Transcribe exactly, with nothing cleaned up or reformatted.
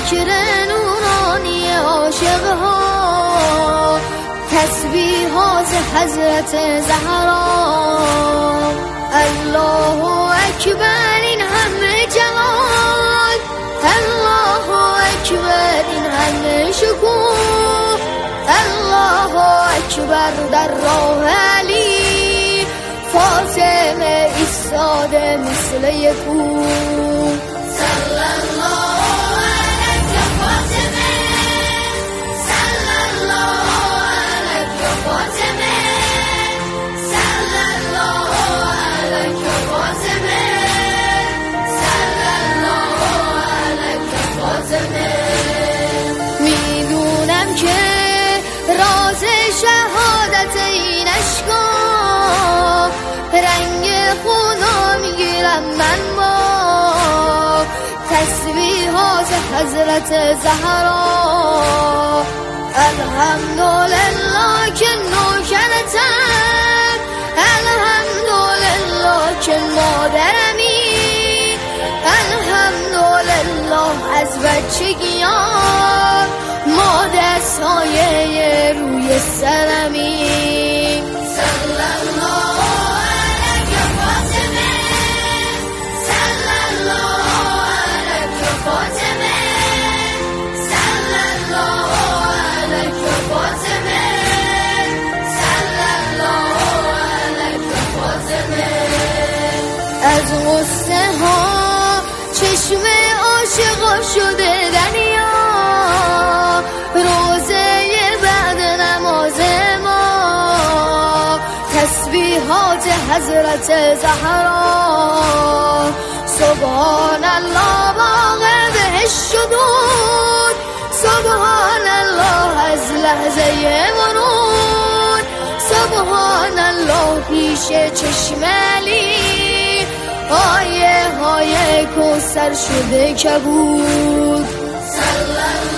ذکر نورانی عاشق ها، تسبیحات حضرت زهرا. الله اکبر این همه جمال، الله اکبر این همه شکوه، الله اکبر در راه علی، فاطمه ایستاده مثل یک کوه. صلی الله علیک فاطمه، صلی الله علیک فاطمه، صلی الله علیک فاطمه، صلی الله علیک فاطمه. میدونم که راز شهادت این اشکا، رنگ خدا میگیرم من با تسبیحات حضرت زهرا. الحمدلله که نوکرتم، الحمدلله که مادرمی، الحمدلله از بچگیام ما دستای روی سرمی. صلی الله علیک فاطمه، صلی الله علیک فاطمه، صلی الله علیک فاطمه، صلی الله علیک فاطمه. از غصه ها چشم عاشقا شده دریا، روزه بعد نماز ما تسبیحات حضرت زهرا. سبحان الله باغ بهشت شدود، سبحان الله از لحظه ورود، سبحان الله پیش چشم علی، آیه های کوثر شده کبود. صلی